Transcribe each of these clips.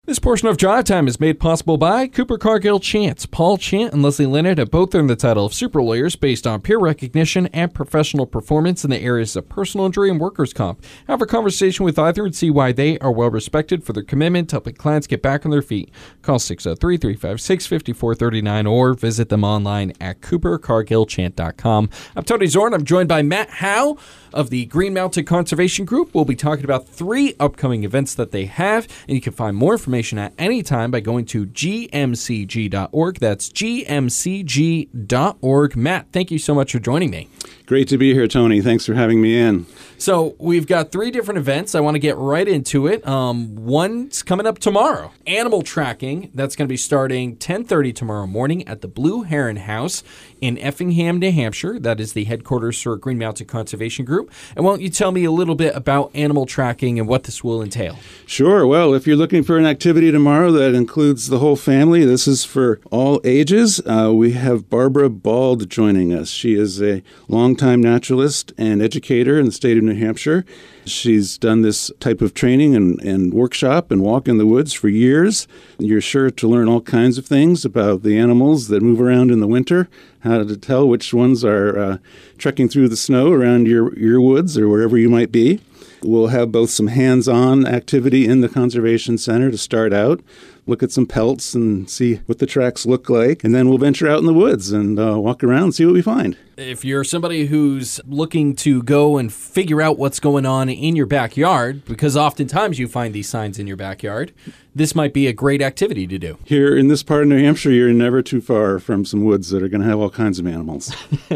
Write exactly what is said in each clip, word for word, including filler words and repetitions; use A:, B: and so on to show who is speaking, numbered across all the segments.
A: This portion of Drive Time is made possible by Cooper Cargill Chance. Paul Chant and Leslie Leonard have both earned the title of super lawyers based on peer recognition and professional performance in the areas of personal injury and workers' comp. Have a conversation with either and see why they are well respected for their commitment to helping clients get back on their feet. Call six oh three, three five six, five four three nine or visit them online at cooper cargill chant dot com. I'm Tony Zorn. I'm joined by Matt Howe of the Green Mountain Conservation Group. We'll be talking about three upcoming events that they have, and you can find more information at any time by going to g m c g dot org. That's g m c g dot org. Matt, thank you so much for joining me.
B: Great to be here, Tony. Thanks for having me in.
A: So we've got three different events. I want to get right into it. Um, one's coming up tomorrow. Animal tracking. That's going to be starting ten thirty tomorrow morning at the Blue Heron House in Effingham, New Hampshire. That is the headquarters for Green Mountain Conservation Group. And why don't you tell me a little bit about animal tracking and what this will entail?
B: Sure. Well, if you're looking for an activity tomorrow that includes the whole family, this is for all ages. Uh, we have Barbara Bald joining us. She is a longtime naturalist and educator in the state of New Hampshire. She's done this type of training and, and workshop and walk in the woods for years. You're sure to learn all kinds of things about the animals that move around in the winter, how to tell which ones are uh, trekking through the snow around your, your woods or wherever you might be. We'll have both some hands-on activity in the Conservation Center to start out, look at some pelts and see what the tracks look like, and then we'll venture out in the woods and uh, walk around and see what we find.
A: If you're somebody who's looking to go and figure out what's going on in your backyard, because oftentimes you find these signs in your backyard, this might be a great activity to do.
B: Here in this part of New Hampshire, you're never too far from some woods that are going to have all kinds of animals.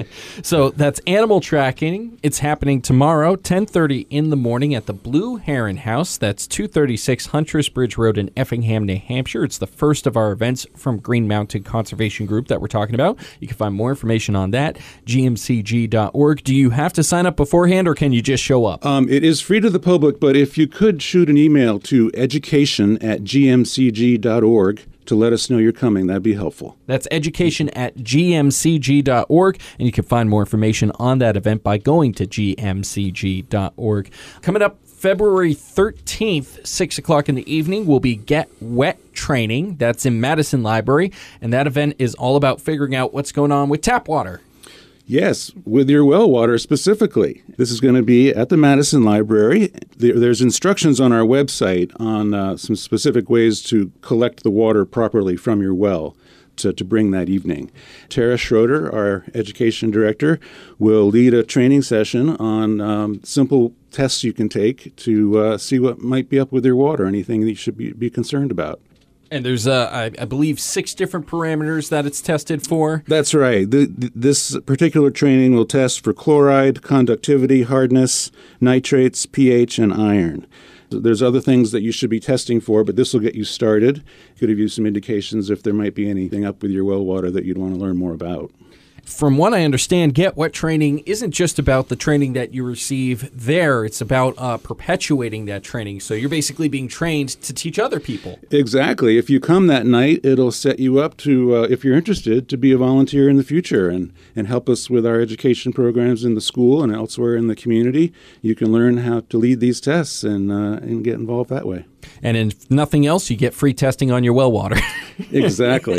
A: So that's animal tracking. It's happening tomorrow, ten thirty in the morning at the Blue Heron House. That's two thirty-six Huntress Bridge Road in Effingham, New Hampshire. It's the first of our events from Green Mountain Conservation Group that we're talking about. You can find more information on that, g m c g dot org. Do you have to sign up beforehand, or can you just show up?
B: Um, it is free to the public, but if you could shoot an email to education at g m c g dot org to let us know you're coming, that'd be helpful.
A: That's education at g m c g dot org, and you can find more information on that event by going to g m c g dot org. Coming up February thirteenth, six o'clock in the evening, will be Get Wet Training. That's in Madison Library, and that event is all about figuring out what's going on with tap water.
B: Yes, with your well water specifically. This is going to be at the Madison Library. There, there's instructions on our website on uh, some specific ways to collect the water properly from your well to, to bring that evening. Tara Schroeder, our education director, will lead a training session on um, simple tests you can take to uh, see what might be up with your water, anything that you should be, be concerned about.
A: And there's, uh, I, I believe, six different parameters that it's tested for.
B: That's right. The, the, this particular training will test for chloride, conductivity, hardness, nitrates, pH, and iron. There's other things that you should be testing for, but this will get you started. Could give you some indications if there might be anything up with your well water that you'd want to learn more about.
A: From what I understand, Get Wet Training isn't just about the training that you receive there. It's about uh, perpetuating that training. So you're basically being trained to teach other people.
B: Exactly. If you come that night, it'll set you up to, uh, if you're interested, to be a volunteer in the future and, and help us with our education programs in the school and elsewhere in the community. You can learn how to lead these tests and, uh, and get involved that way.
A: And if nothing else, you get free testing on your well water.
B: Exactly.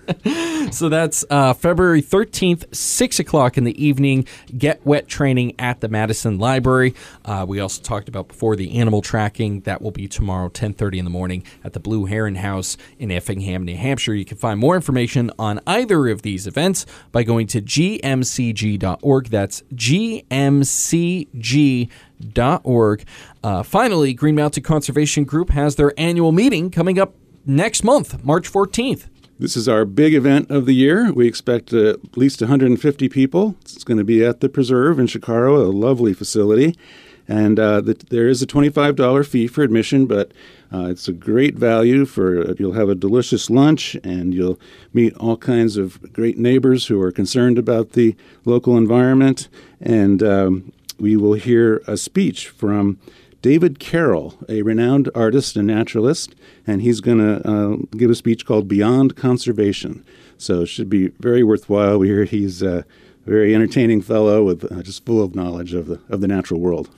A: So that's uh, February thirteenth, six o'clock in the evening, Get Wet Training at the Madison Library. Uh, we also talked about before the animal tracking. That will be tomorrow, ten thirty in the morning at the Blue Heron House in Effingham, New Hampshire. You can find more information on either of these events by going to g m c g dot org. That's g m c g dot org. Uh, finally, Green Mountain Conservation Group has their annual meeting coming up next month, March fourteenth.
B: This is our big event of the year. We expect uh, at least one hundred fifty people. It's going to be at the Preserve in Chicago, a lovely facility. And uh, the, there is a twenty-five dollars fee for admission, but uh, it's a great value. For uh, you'll have a delicious lunch, and you'll meet all kinds of great neighbors who are concerned about the local environment. And um, we will hear a speech from David Carroll, a renowned artist and naturalist, and he's going to uh, give a speech called Beyond Conservation. So it should be very worthwhile. We hear he's a very entertaining fellow with uh, just full of knowledge of the of the natural world.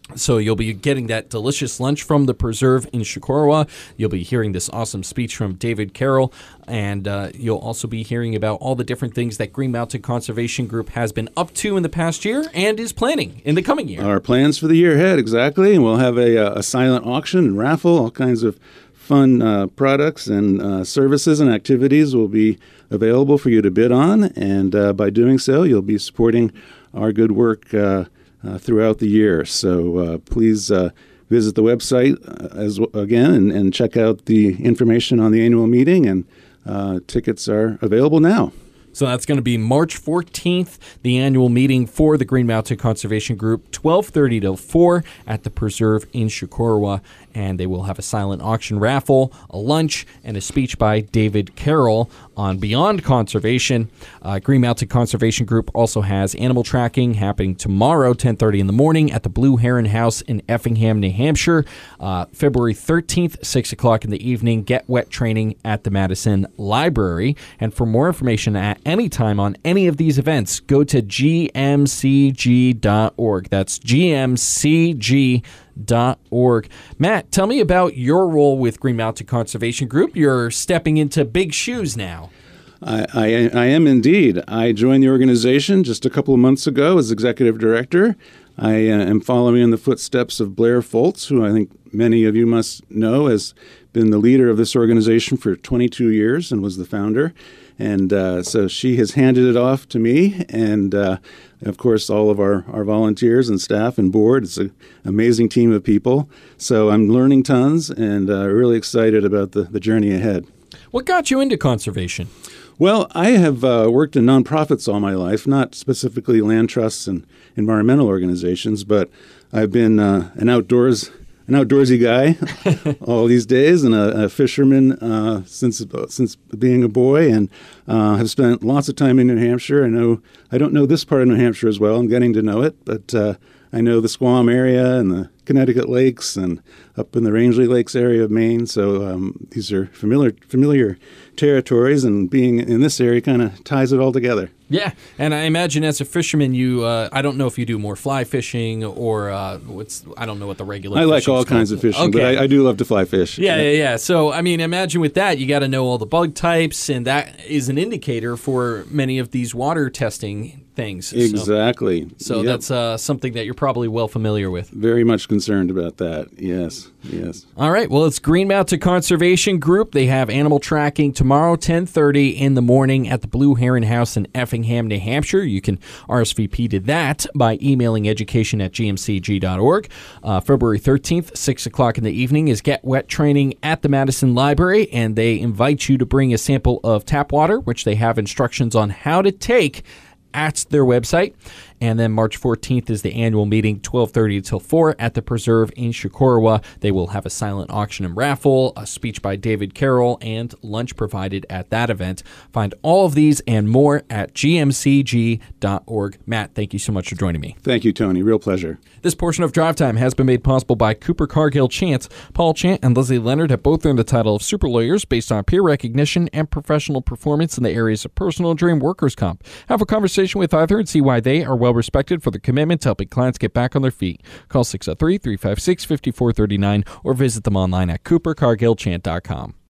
A: So you'll be getting that delicious lunch from the Preserve in Chocorua. You'll be hearing this awesome speech from David Carroll, and uh, you'll also be hearing about all the different things that Green Mountain Conservation Group has been up to in the past year and is planning in the coming year.
B: Our plans for the year ahead, exactly. And we'll have a, a silent auction and raffle, all kinds of fun uh, products and uh, services and activities will be available for you to bid on. And uh, by doing so, you'll be supporting our good work uh, uh, throughout the year. So uh, please uh, visit the website uh, as w- again and, and check out the information on the annual meeting. And uh, tickets are available now.
A: So that's going to be March fourteenth, the annual meeting for the Green Mountain Conservation Group, twelve thirty to four at the Preserve in Chocorua. And they will have a silent auction raffle, a lunch, and a speech by David Carroll on Beyond Conservation. Uh, Green Mountain Conservation Group also has animal tracking happening tomorrow, ten thirty in the morning at the Blue Heron House in Effingham, New Hampshire. Uh, February thirteenth, six o'clock in the evening, Get Wet training at the Madison Library. And for more information at any time on any of these events, go to G M C G dot org. That's G M C G dot org. Matt, tell me about your role with Green Mountain Conservation Group. You're stepping into big shoes now.
B: I, I, I am indeed. I joined the organization just a couple of months ago as executive director. I uh, am following in the footsteps of Blair Foltz, who I think many of you must know has been the leader of this organization for twenty-two years and was the founder. And uh, so she has handed it off to me and, uh, of course, all of our, our volunteers and staff and board. It's an amazing team of people. So I'm learning tons and uh, really excited about the, the journey ahead.
A: What got you into conservation?
B: Well, I have uh, worked in nonprofits all my life, not specifically land trusts and environmental organizations, but I've been uh, an outdoors an outdoorsy guy all these days and a, a fisherman uh, since since being a boy, and uh, have spent lots of time in New Hampshire. I know I don't know this part of New Hampshire as well. I'm getting to know it, but uh, I know the Squam area and the Connecticut Lakes and up in the Rangeley Lakes area of Maine. So um, these are familiar familiar territories, and being in this area kind of ties it all together.
A: Yeah, and I imagine as a fisherman, you uh, I don't know if you do more fly fishing or uh, what's I don't know what the regular.
B: I like all kinds of fishing, okay. but I, I do love to fly fish.
A: Yeah, yeah, yeah. So I mean, imagine with that, you got to know all the bug types, and that is an indicator for many of these water testing things.
B: Exactly.
A: So, so
B: yep.
A: that's uh, something that you're probably well familiar with.
B: Very much concerned about that. Yes, yes.
A: All right. Well, it's Green Mountain Conservation Group. They have animal tracking tomorrow, ten thirty in the morning at the Blue Heron House in Effingham, New Hampshire. You can R S V P to that by emailing education at G M C G dot org. Uh, February thirteenth, six o'clock in the evening is Get Wet training at the Madison Library, and they invite you to bring a sample of tap water, which they have instructions on how to take at their website. And then March fourteenth is the annual meeting, twelve thirty till four at the Preserve in Chocorua. They will have a silent auction and raffle, a speech by David Carroll, and lunch provided at that event. Find all of these and more at G M C G dot org. Matt, thank you so much for joining me.
B: Thank you, Tony. Real pleasure.
A: This portion of Drive Time has been made possible by Cooper Cargill Chance. Paul Chant and Leslie Leonard have both earned the title of super lawyers based on peer recognition and professional performance in the areas of personal injury and workers' comp. Have a conversation with either and see why they are well respected for their commitment to helping clients get back on their feet. Call six oh three, three five six, five four three nine or visit them online at cooper cargill chant dot com.